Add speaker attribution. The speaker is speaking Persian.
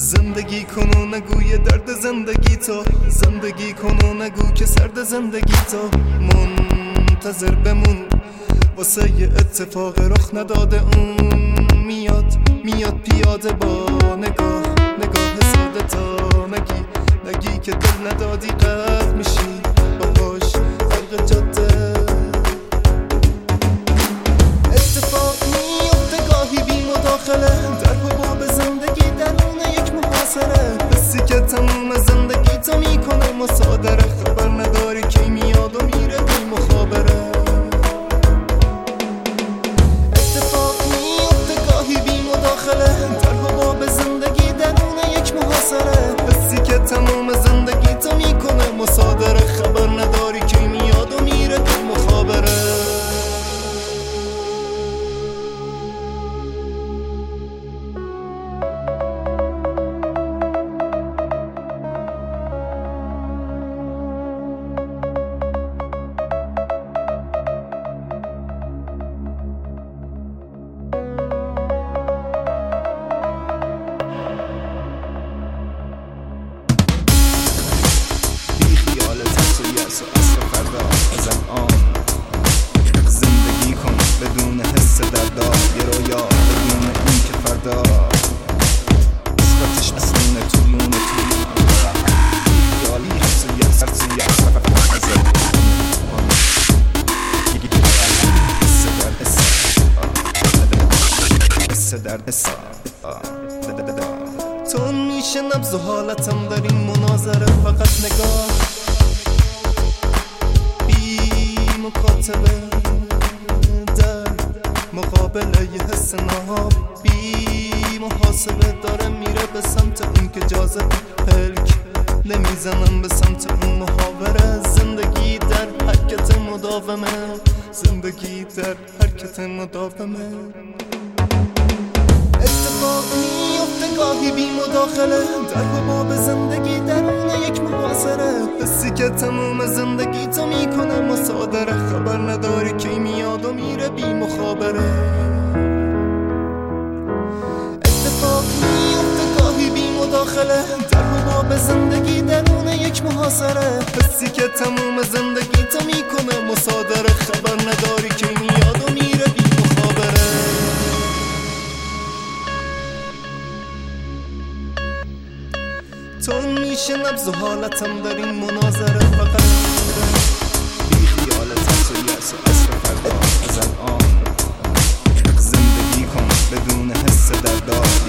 Speaker 1: زندگی کن و نگوی درد زندگی تو، زندگی کن و نگو که سرد زندگی تو. منتظر بمون واسه یه اتفاق رخ نداده اون میاد پیاده با نگاه ساده تا نگی که دل ندادی غرق میشی باهاش غرق جاده. اتفاق میفته گاهی بی مداخله در حباب زندگی درون یک محاصره. حسی که تموم زندگی تو میکنه مصادره، خبر نداری کی میاد و میره بی مخابره. اتفاق میفته گاهی بی مداخله در حباب زندگی درون یک محاصره. حسی که تموم زندگی تو میکنه مصادره، خبر نداری کی میاد و میره بی مخابره. و اصر فردا از الان زندگی کن بدون حس دردا، یه رویا بدون این که فردا اسقاطش اصلونه طولونه خیالی حس و یأس از حس درد تون میشه نبض و حالتم در این مناظره. فقط نگاه مکاتبه در مقابل یه حس نهاب بی محاسبه داره میره به سمت اون که جاذبه. پلک نمیزنم به سمت اون محاوره. زندگی در حرکت مداومه، زندگی در حرکت مداومه. اتفاق میفته گاهی بی مداخله در حباب زندگی درون یک محاصره. حسی که تموم زندگی تو میکنه مصادره، خبر نداری کی میاد و میره بی مخابره. اتفاق میفته گاهی بی مداخله در حباب زندگی درون یک محاصره. حسی که تموم زندگی تو میکنه مصادره، خبر نداری کی میاد و میره بی مخابره. تون میشه نبض و حالتم در این مناظره. فقط بی خیال ترس و یأس و اصر فردا از الان زندگی کن بدون حس دردا.